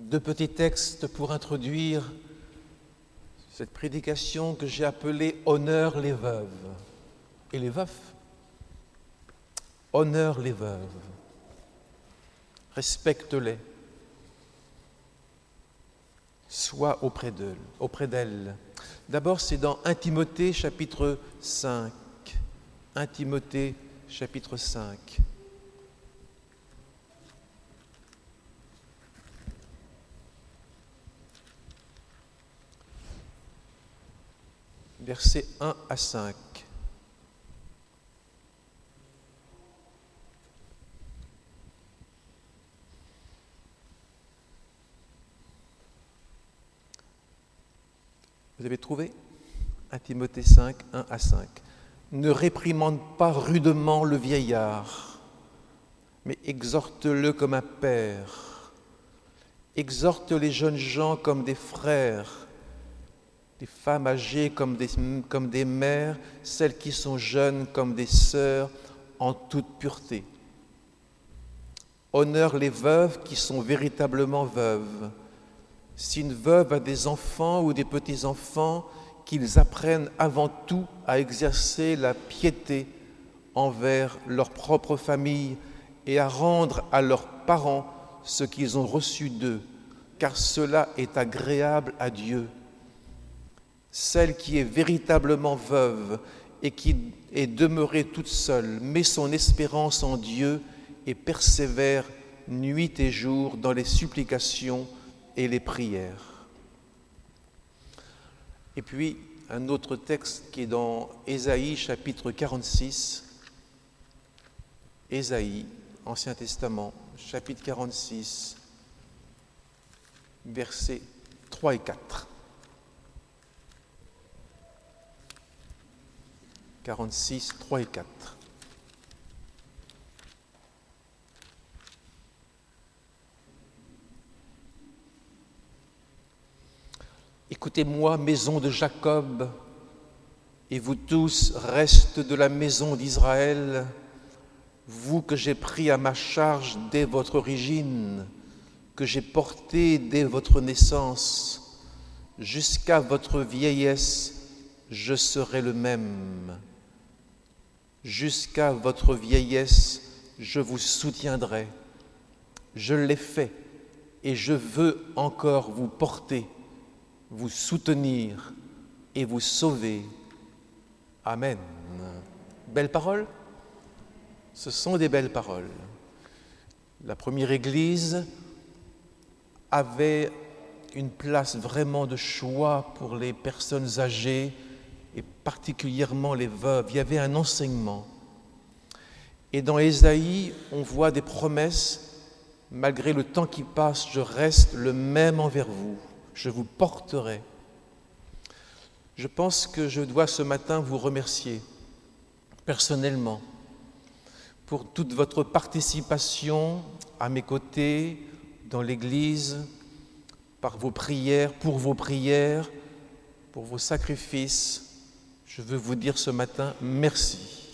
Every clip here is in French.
Deux petits textes pour introduire cette prédication que j'ai appelée « Honneur les veuves et les veufs ». Honneur les veuves, respecte-les, sois auprès d'elles. D'abord, c'est dans 1 Timothée chapitre 5. 1 Timothée chapitre 5. Versets 1 à 5. Vous avez trouvé 1 Timothée 5, 1 à 5. Ne réprimande pas rudement le vieillard, mais exhorte-le comme un père. Exhorte les jeunes gens comme des frères, les femmes âgées comme des mères, celles qui sont jeunes comme des sœurs, en toute pureté. Honore les veuves qui sont véritablement veuves. Si une veuve a des enfants ou des petits-enfants, qu'ils apprennent avant tout à exercer la piété envers leur propre famille et à rendre à leurs parents ce qu'ils ont reçu d'eux, car cela est agréable à Dieu. Celle qui est véritablement veuve et qui est demeurée toute seule met son espérance en Dieu et persévère nuit et jour dans les supplications et les prières. Et puis, un autre texte qui est dans Ésaïe, chapitre 46. Ésaïe, Ancien Testament, chapitre 46, versets 3 et 4. 46, 3 et 4. Écoutez-moi, maison de Jacob, et vous tous, restes de la maison d'Israël, vous que j'ai pris à ma charge dès votre origine, que j'ai porté dès votre naissance, jusqu'à votre vieillesse, je serai le même. Jusqu'à votre vieillesse, je vous soutiendrai. Je l'ai fait et je veux encore vous porter, vous soutenir et vous sauver. Amen. Belles paroles? Ce sont des belles paroles. La première Église avait une place vraiment de choix pour les personnes âgées et particulièrement les veuves. Il y avait un enseignement. Et dans Ésaïe, on voit des promesses. Malgré le temps qui passe, je reste le même envers vous. Je vous porterai. Je pense que je dois ce matin vous remercier personnellement pour toute votre participation à mes côtés dans l'Église, par vos prières, pour vos sacrifices. Je veux vous dire ce matin merci.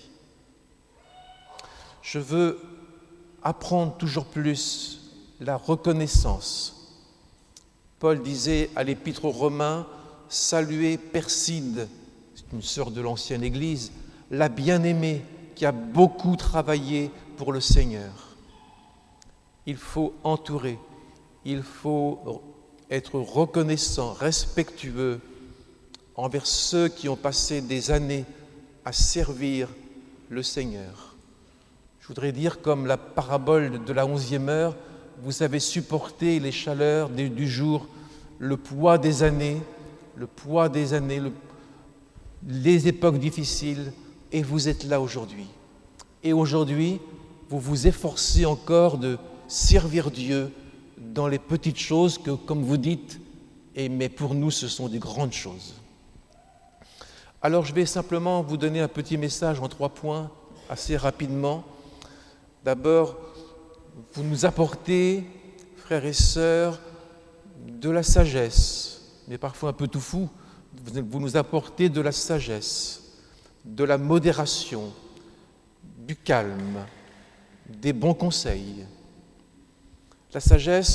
Je veux apprendre toujours plus la reconnaissance. Paul disait à l'Épître aux Romains, « Saluez Perside », c'est une sœur de l'ancienne Église, « la bien-aimée qui a beaucoup travaillé pour le Seigneur ». Il faut entourer, il faut être reconnaissant, respectueux envers ceux qui ont passé des années à servir le Seigneur. Je voudrais dire, comme la parabole de la 11e heure, vous avez supporté les chaleurs du jour, le poids des années, les époques difficiles, et vous êtes là aujourd'hui. Et aujourd'hui, vous vous efforcez encore de servir Dieu dans les petites choses que, comme vous dites, mais pour nous, ce sont des grandes choses. Alors, je vais simplement vous donner un petit message en 3 points, assez rapidement. D'abord, vous nous apportez, frères et sœurs, de la sagesse, mais parfois un peu tout fou. Vous nous apportez de la sagesse, de la modération, du calme, des bons conseils. La sagesse,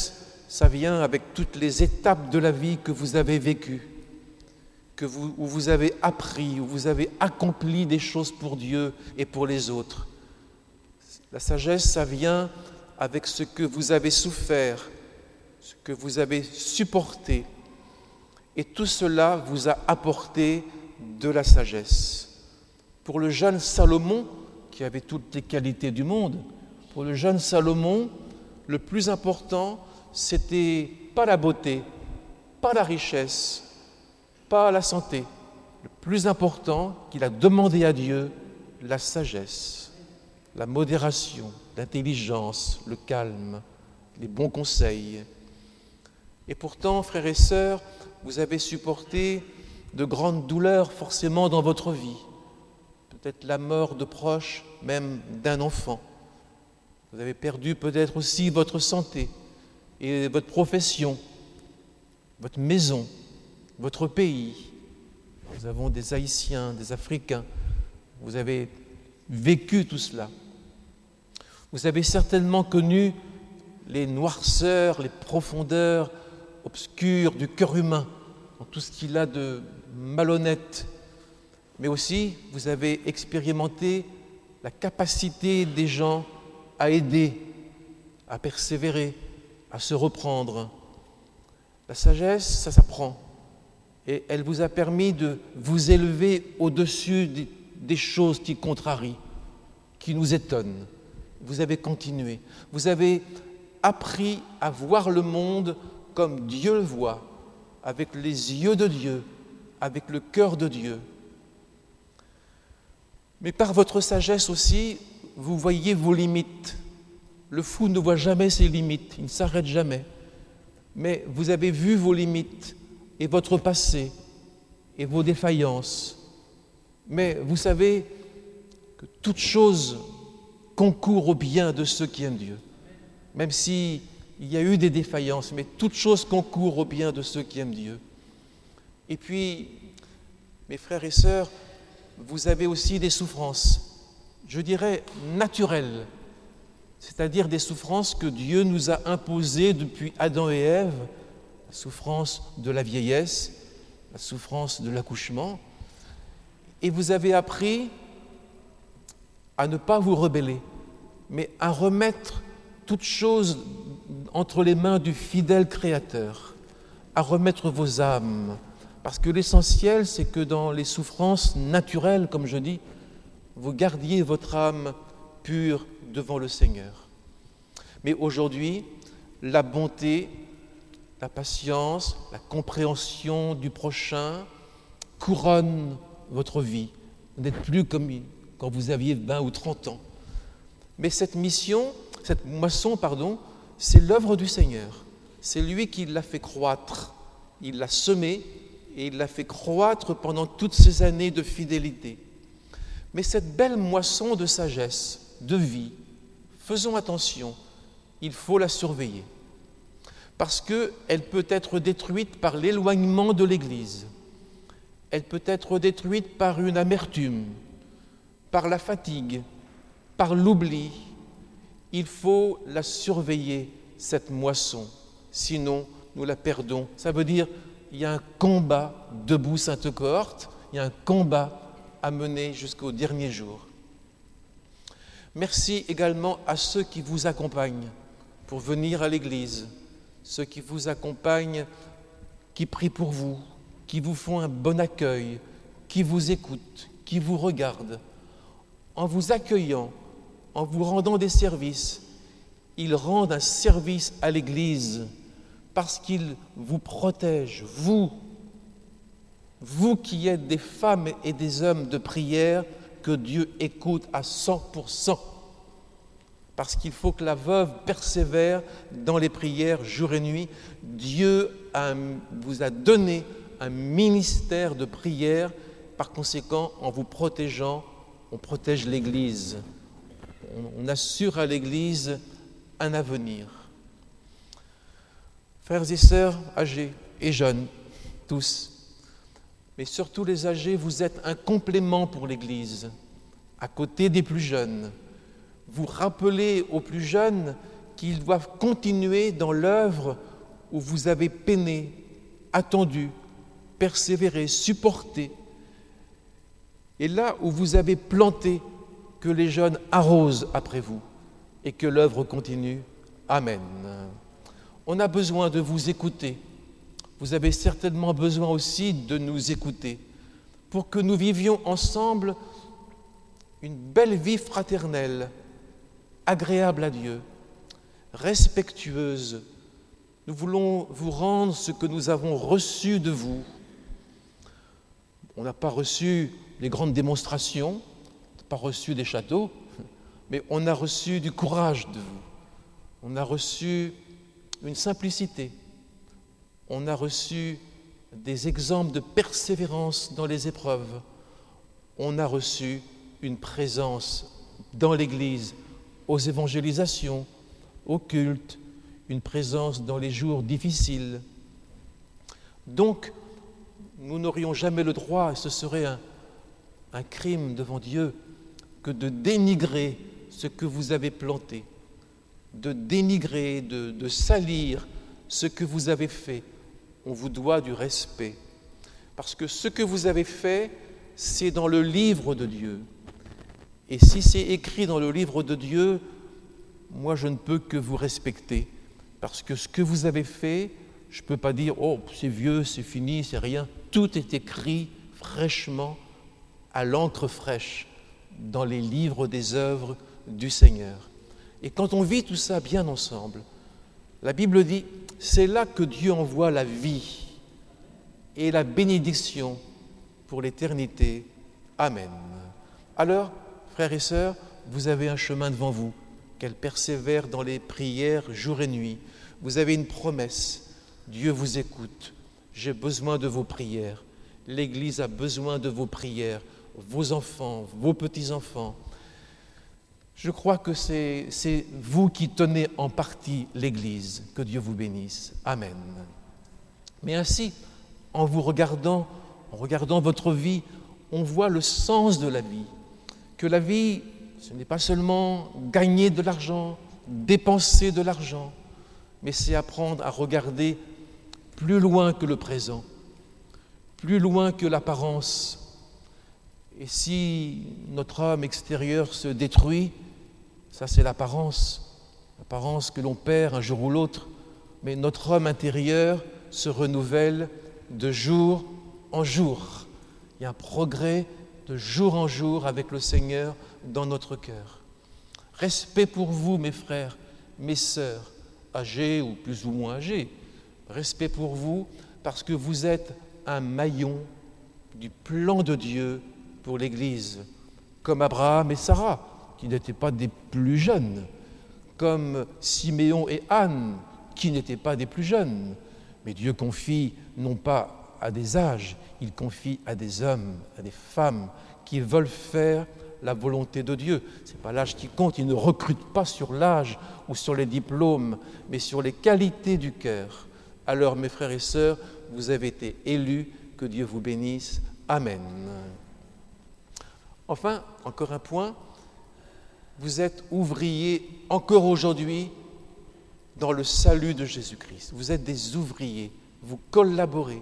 ça vient avec toutes les étapes de la vie que vous avez vécues, où vous avez appris, où vous avez accompli des choses pour Dieu et pour les autres. La sagesse, ça vient avec ce que vous avez souffert, ce que vous avez supporté. Et tout cela vous a apporté de la sagesse. Pour le jeune Salomon, qui avait toutes les qualités du monde, pour le jeune Salomon, le plus important, c'était pas la beauté, pas la richesse, pas la santé. Le plus important qu'il a demandé à Dieu, la sagesse, la modération, l'intelligence, le calme, les bons conseils. Et pourtant, frères et sœurs, vous avez supporté de grandes douleurs forcément dans votre vie. Peut-être la mort de proches, même d'un enfant. Vous avez perdu peut-être aussi votre santé et votre profession, votre maison, votre pays. Nous avons des Haïtiens, des Africains. Vous avez vécu tout cela. Vous avez certainement connu les noirceurs, les profondeurs obscures du cœur humain, dans tout ce qu'il a de malhonnête. Mais aussi, vous avez expérimenté la capacité des gens à aider, à persévérer, à se reprendre. La sagesse, ça s'apprend. Et elle vous a permis de vous élever au-dessus des choses qui contrarient, qui nous étonnent. Vous avez continué. Vous avez appris à voir le monde comme Dieu le voit, avec les yeux de Dieu, avec le cœur de Dieu. Mais par votre sagesse aussi, vous voyez vos limites. Le fou ne voit jamais ses limites, il ne s'arrête jamais. Mais vous avez vu vos limites et votre passé et vos défaillances. Mais vous savez que toute chose concourt au bien de ceux qui aiment Dieu. Même s'il y a eu des défaillances, mais toute chose concourt au bien de ceux qui aiment Dieu. Et puis, mes frères et sœurs, vous avez aussi des souffrances, je dirais naturelles, c'est-à-dire des souffrances que Dieu nous a imposées depuis Adam et Ève, la souffrance de la vieillesse, la souffrance de l'accouchement, et vous avez appris à ne pas vous rebeller, mais à remettre toute chose entre les mains du fidèle Créateur, à remettre vos âmes, parce que l'essentiel, c'est que dans les souffrances naturelles, comme je dis, vous gardiez votre âme pure devant le Seigneur. Mais aujourd'hui, la bonté, la patience, la compréhension du prochain couronnent votre vie. Vous n'êtes plus comme quand vous aviez 20 ou 30 ans. Mais cette moisson, c'est l'œuvre du Seigneur. C'est lui qui l'a fait croître. Il l'a semée et il l'a fait croître pendant toutes ces années de fidélité. Mais cette belle moisson de sagesse, de vie, faisons attention, il faut la surveiller. Parce qu'elle peut être détruite par l'éloignement de l'Église. Elle peut être détruite par une amertume, par la fatigue, par l'oubli. Il faut la surveiller, cette moisson, sinon nous la perdons. Ça veut dire qu'il y a un combat debout Sainte-Cohorte, il y a un combat à mener jusqu'au dernier jour. Merci également à ceux qui vous accompagnent pour venir à l'Église, ceux qui vous accompagnent, qui prient pour vous, qui vous font un bon accueil, qui vous écoutent, qui vous regardent. En vous accueillant, en vous rendant des services, ils rendent un service à l'Église parce qu'ils vous protègent, vous qui êtes des femmes et des hommes de prière que Dieu écoute à 100%. Parce qu'il faut que la veuve persévère dans les prières jour et nuit. Dieu vous a donné un ministère de prière. Par conséquent, en vous protégeant, on protège l'Église. On assure à l'Église un avenir. Frères et sœurs âgés et jeunes, tous, mais surtout les âgés, vous êtes un complément pour l'Église, à côté des plus jeunes. Vous rappelez aux plus jeunes qu'ils doivent continuer dans l'œuvre où vous avez peiné, attendu, persévéré, supporté, et là où vous avez planté, que les jeunes arrosent après vous et que l'œuvre continue. Amen. On a besoin de vous écouter. Vous avez certainement besoin aussi de nous écouter pour que nous vivions ensemble une belle vie fraternelle, agréable à Dieu, respectueuse. Nous voulons vous rendre ce que nous avons reçu de vous. On n'a pas reçu des grandes démonstrations, on n'a pas reçu des châteaux, mais on a reçu du courage de vous. On a reçu une simplicité. On a reçu des exemples de persévérance dans les épreuves. On a reçu une présence dans l'Église, aux évangélisations, au culte, une présence dans les jours difficiles. Donc, nous n'aurions jamais le droit, et ce serait un crime devant Dieu, que de dénigrer ce que vous avez planté, de dénigrer, de salir ce que vous avez fait. On vous doit du respect. Parce que ce que vous avez fait, c'est dans le livre de Dieu. Et si c'est écrit dans le livre de Dieu, moi je ne peux que vous respecter. Parce que ce que vous avez fait, je ne peux pas dire « Oh, c'est vieux, c'est fini, c'est rien ». Tout est écrit fraîchement, à l'encre fraîche, dans les livres des œuvres du Seigneur. Et quand on vit tout ça bien ensemble, la Bible dit « C'est là que Dieu envoie la vie et la bénédiction pour l'éternité. Amen. » Alors, frères et sœurs, vous avez un chemin devant vous, qu'elle persévère dans les prières jour et nuit. Vous avez une promesse, Dieu vous écoute. J'ai besoin de vos prières. L'Église a besoin de vos prières, vos enfants, vos petits-enfants. Je crois que c'est vous qui tenez en partie l'Église. Que Dieu vous bénisse. Amen. Mais ainsi, en vous regardant, en regardant votre vie, on voit le sens de la vie. Que la vie, ce n'est pas seulement gagner de l'argent, dépenser de l'argent, mais c'est apprendre à regarder plus loin que le présent, plus loin que l'apparence. Et si notre homme extérieur se détruit, ça c'est l'apparence que l'on perd un jour ou l'autre, mais notre homme intérieur se renouvelle de jour en jour. Il y a un progrès de jour en jour avec le Seigneur dans notre cœur. Respect pour vous, mes frères, mes sœurs, âgés ou plus ou moins âgés. Respect pour vous parce que vous êtes un maillon du plan de Dieu pour l'Église, comme Abraham et Sarah, qui n'étaient pas des plus jeunes, comme Siméon et Anne, qui n'étaient pas des plus jeunes. Mais Dieu confie non pas à des âges, il confie à des hommes, à des femmes qui veulent faire la volonté de Dieu. Ce n'est pas l'âge qui compte, il ne recrute pas sur l'âge ou sur les diplômes, mais sur les qualités du cœur. Alors, mes frères et sœurs, vous avez été élus, que Dieu vous bénisse. Amen. Enfin, encore un point, vous êtes ouvriers encore aujourd'hui dans le salut de Jésus-Christ. Vous êtes des ouvriers, vous collaborez.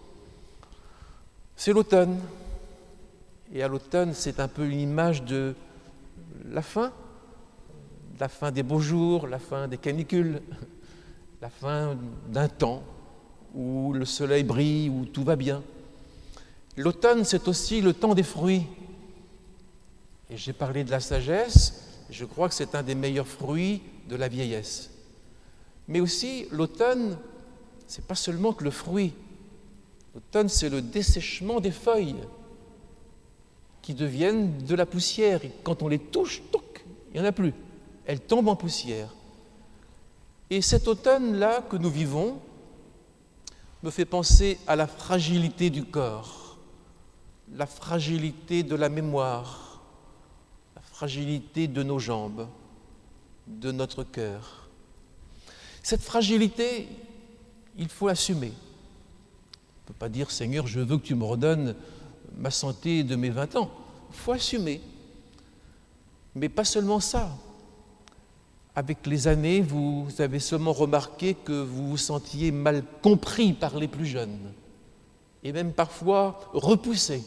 C'est l'automne, et à l'automne, c'est un peu une image de la fin des beaux jours, la fin des canicules, la fin d'un temps où le soleil brille, où tout va bien. L'automne, c'est aussi le temps des fruits. Et j'ai parlé de la sagesse, je crois que c'est un des meilleurs fruits de la vieillesse. Mais aussi, l'automne, ce n'est pas seulement que le fruit. L'automne, c'est le dessèchement des feuilles qui deviennent de la poussière. Et quand on les touche, toc, il n'y en a plus. Elles tombent en poussière. Et cet automne-là que nous vivons me fait penser à la fragilité du corps, la fragilité de la mémoire, la fragilité de nos jambes, de notre cœur. Cette fragilité, il faut l'assumer. On ne peut pas dire « Seigneur, je veux que tu me redonnes ma santé de mes 20 ans ». Il faut assumer. Mais pas seulement ça. avec les années, vous avez seulement remarqué que vous vous sentiez mal compris par les plus jeunes, et même parfois repoussé.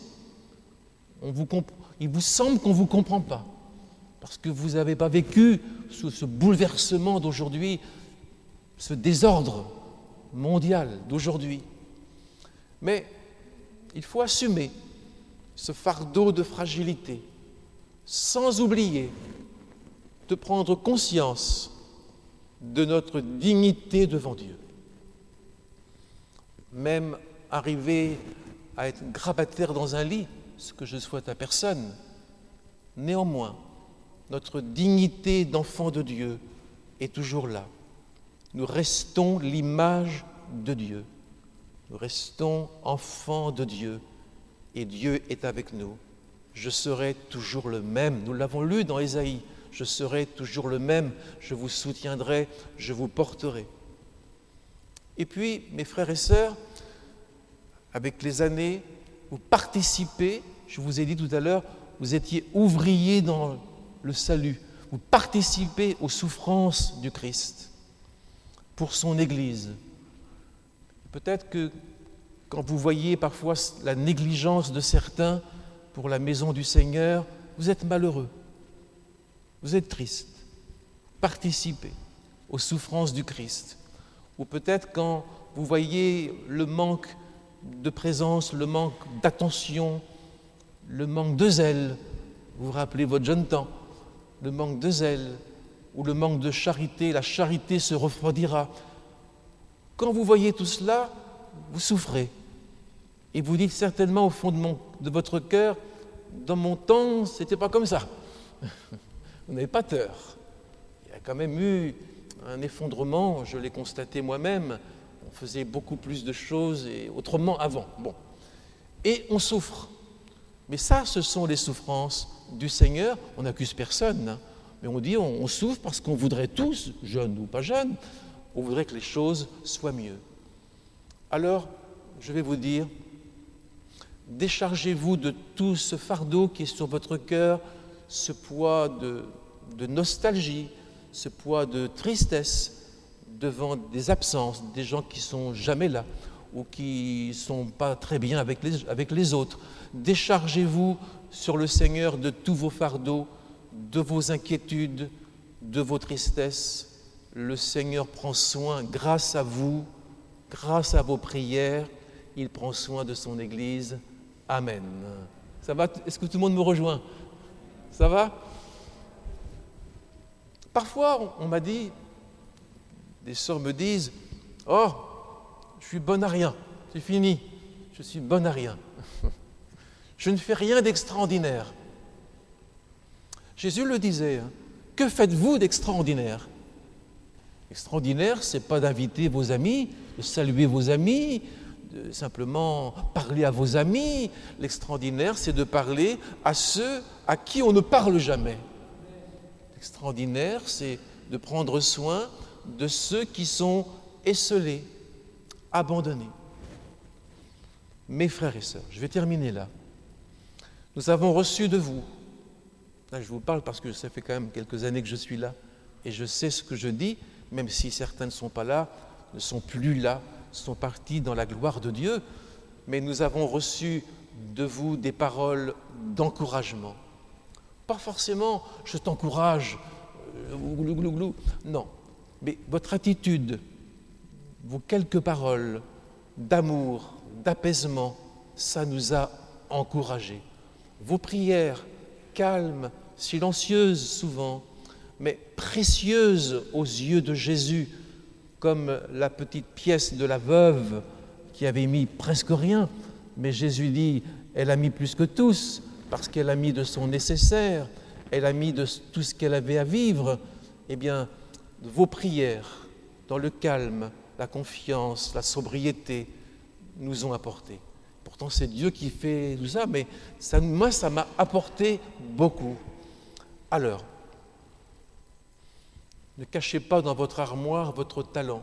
Il vous semble qu'on ne vous comprend pas, parce que vous n'avez pas vécu ce bouleversement d'aujourd'hui, ce désordre mondial d'aujourd'hui. Mais il faut assumer ce fardeau de fragilité, sans oublier de prendre conscience de notre dignité devant Dieu. Même arriver à être grabataire dans un lit, ce que je souhaite à personne, néanmoins, notre dignité d'enfant de Dieu est toujours là. Nous restons l'image de Dieu. Nous restons enfants de Dieu et Dieu est avec nous. Je serai toujours le même. Nous l'avons lu dans Ésaïe. Je serai toujours le même. Je vous soutiendrai, je vous porterai. Et puis, mes frères et sœurs, avec les années, vous participez, je vous ai dit tout à l'heure, vous étiez ouvriers dans le salut. Vous participez aux souffrances du Christ pour son Église. Peut-être que quand vous voyez parfois la négligence de certains pour la maison du Seigneur, vous êtes malheureux, vous êtes triste. Participez aux souffrances du Christ. Ou peut-être quand vous voyez le manque de présence, le manque d'attention, le manque de zèle, vous vous rappelez votre jeune temps, le manque de zèle ou le manque de charité, la charité se refroidira. Quand vous voyez tout cela, vous souffrez. Et vous dites certainement au fond de votre cœur, dans mon temps, ce n'était pas comme ça. Vous n'avez pas tort. Il y a quand même eu un effondrement, je l'ai constaté moi-même. On faisait beaucoup plus de choses et autrement avant. Bon. Et on souffre. Mais ça, ce sont les souffrances du Seigneur. On n'accuse personne, hein. Mais on dit on souffre parce qu'on voudrait tous, jeunes ou pas jeunes, on voudrait que les choses soient mieux. Alors, je vais vous dire, déchargez-vous de tout ce fardeau qui est sur votre cœur, ce poids de nostalgie, ce poids de tristesse devant des absences, des gens qui ne sont jamais là ou qui ne sont pas très bien avec les autres. Déchargez-vous sur le Seigneur de tous vos fardeaux, de vos inquiétudes, de vos tristesses. Le Seigneur prend soin, grâce à vous, grâce à vos prières, il prend soin de son Église. Amen. Ça va? Est-ce que tout le monde me rejoint? Ça va? Parfois, on m'a dit, des sœurs me disent, « Oh, je suis bonne à rien, c'est fini, je suis bonne à rien. Je ne fais rien d'extraordinaire. » Jésus le disait, hein, « Que faites-vous d'extraordinaire ?» Extraordinaire, ce n'est pas d'inviter vos amis, de saluer vos amis, de simplement parler à vos amis. L'extraordinaire, c'est de parler à ceux à qui on ne parle jamais. L'extraordinaire, c'est de prendre soin de ceux qui sont esseulés, abandonnés. Mes frères et sœurs, je vais terminer là. Nous avons reçu de vous, là je vous parle parce que ça fait quand même quelques années que je suis là, et je sais ce que je dis, même si certains ne sont pas là, ne sont plus là, sont partis dans la gloire de Dieu, mais nous avons reçu de vous des paroles d'encouragement. Pas forcément « je t'encourage », non, mais votre attitude, vos quelques paroles d'amour, d'apaisement, ça nous a encouragés. Vos prières, calmes, silencieuses souvent, mais précieuses aux yeux de Jésus, comme la petite pièce de la veuve qui avait mis presque rien, mais Jésus dit, elle a mis plus que tous, parce qu'elle a mis de son nécessaire, elle a mis de tout ce qu'elle avait à vivre. Eh bien, vos prières, dans le calme, la confiance, la sobriété, nous ont apporté. Pourtant, c'est Dieu qui fait tout ça, mais moi, ça m'a apporté beaucoup. Alors, ne cachez pas dans votre armoire votre talent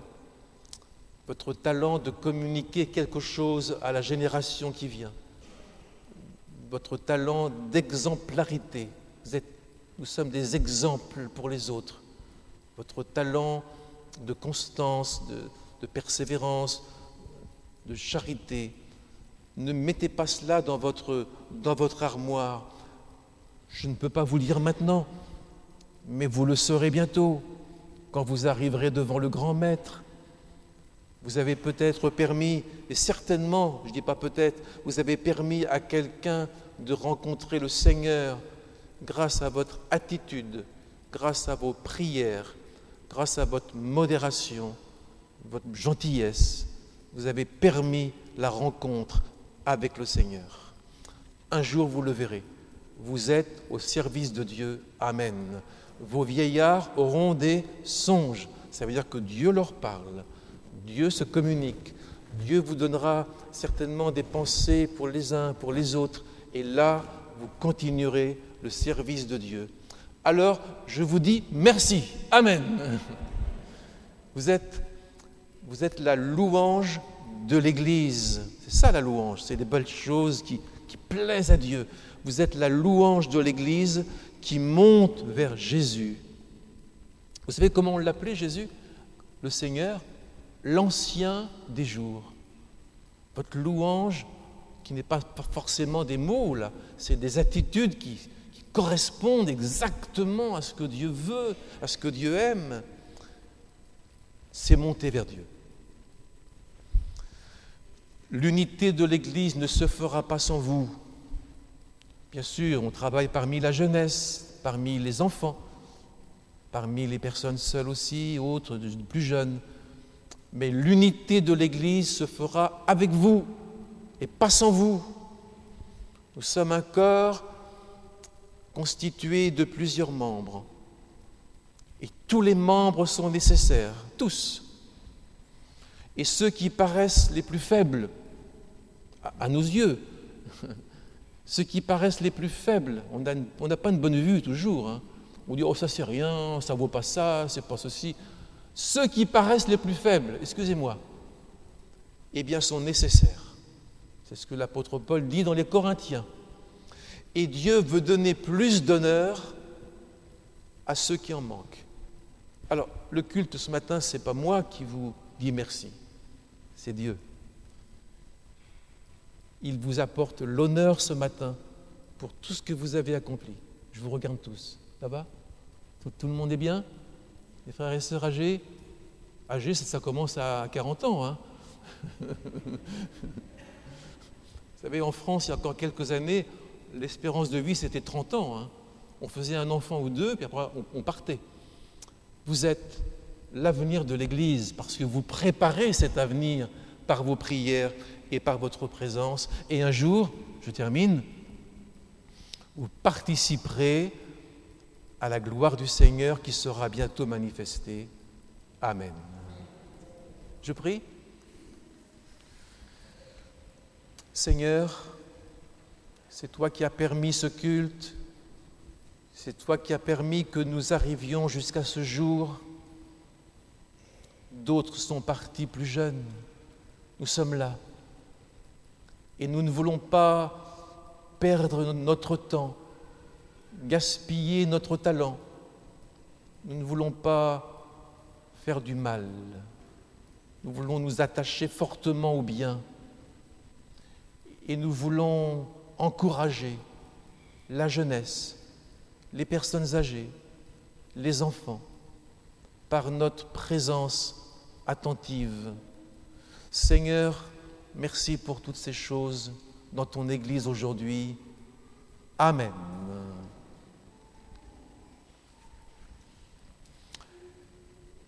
de communiquer quelque chose à la génération qui vient, votre talent d'exemplarité. Nous sommes des exemples pour les autres. votre talent de constance, de persévérance, de charité. Ne mettez pas cela dans votre armoire. Je ne peux pas vous le dire maintenant, mais vous le saurez bientôt, quand vous arriverez devant le grand maître. Vous avez peut-être permis, et certainement, je ne dis pas peut-être, vous avez permis à quelqu'un de rencontrer le Seigneur grâce à votre attitude, grâce à vos prières, grâce à votre modération, votre gentillesse. Vous avez permis la rencontre avec le Seigneur. Un jour, vous le verrez. Vous êtes au service de Dieu. Amen. Vos vieillards auront des songes. Ça veut dire que Dieu leur parle. Dieu se communique. Dieu vous donnera certainement des pensées pour les uns, pour les autres. Et là, vous continuerez le service de Dieu. Alors, je vous dis merci. Amen. Vous êtes la louange de l'Église. C'est ça la louange. C'est des belles choses qui plaisent à Dieu. Vous êtes la louange de l'Église qui monte vers Jésus. Vous savez comment on l'appelait Jésus? Le Seigneur, l'ancien des jours. Votre louange, qui n'est pas forcément des mots, là, c'est des attitudes qui correspondent exactement à ce que Dieu veut, à ce que Dieu aime. C'est monter vers Dieu. L'unité de l'Église ne se fera pas sans vous. Bien sûr, on travaille parmi la jeunesse, parmi les enfants, parmi les personnes seules aussi, autres, plus jeunes. Mais l'unité de l'Église se fera avec vous et pas sans vous. Nous sommes un corps constitué de plusieurs membres. Et tous les membres sont nécessaires, tous. Et ceux qui paraissent les plus faibles, à nos yeux, ceux qui paraissent les plus faibles, on n'a pas une bonne vue toujours. Hein. On dit, oh ça c'est rien, ça vaut pas ça, c'est pas ceci. Ceux qui paraissent les plus faibles, excusez-moi, eh bien sont nécessaires. C'est ce que l'apôtre Paul dit dans les Corinthiens. Et Dieu veut donner plus d'honneur à ceux qui en manquent. Alors, le culte ce matin, ce n'est pas moi qui vous dis merci, c'est Dieu. Il vous apporte l'honneur ce matin pour tout ce que vous avez accompli. Je vous regarde tous. Ça va ? Tout le monde est bien ? Les frères et sœurs âgés ? Âgés, ça commence à 40 ans. Hein. Vous savez, en France, il y a encore quelques années, l'espérance de vie, c'était 30 ans. Hein. On faisait un enfant ou deux, puis après, on partait. Vous êtes l'avenir de l'Église parce que vous préparez cet avenir par vos prières et par votre présence. Et un jour, je termine, vous participerez à la gloire du Seigneur qui sera bientôt manifestée. Amen. Je prie. Seigneur, c'est toi qui as permis ce culte, c'est toi qui as permis que nous arrivions jusqu'à ce jour. D'autres sont partis plus jeunes. Nous sommes là. Et nous ne voulons pas perdre notre temps, gaspiller notre talent. Nous ne voulons pas faire du mal. Nous voulons nous attacher fortement au bien. Et nous voulons encourager la jeunesse, les personnes âgées, les enfants, par notre présence attentive. Seigneur, merci pour toutes ces choses dans ton Église aujourd'hui. Amen.